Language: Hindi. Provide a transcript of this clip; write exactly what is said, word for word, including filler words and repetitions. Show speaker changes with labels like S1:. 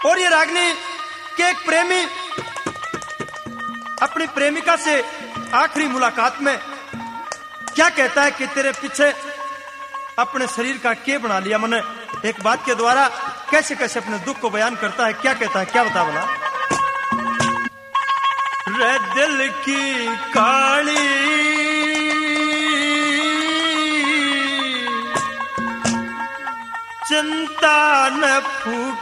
S1: और ये रागनी के एक प्रेमी अपनी प्रेमिका से आखिरी मुलाकात में क्या कहता है कि तेरे पीछे अपने शरीर का के बना लिया मैंने, एक बात के द्वारा कैसे कैसे अपने दुख को बयान करता है। क्या कहता है, क्या बता बोला। रे दिल की काली चिंता न फूक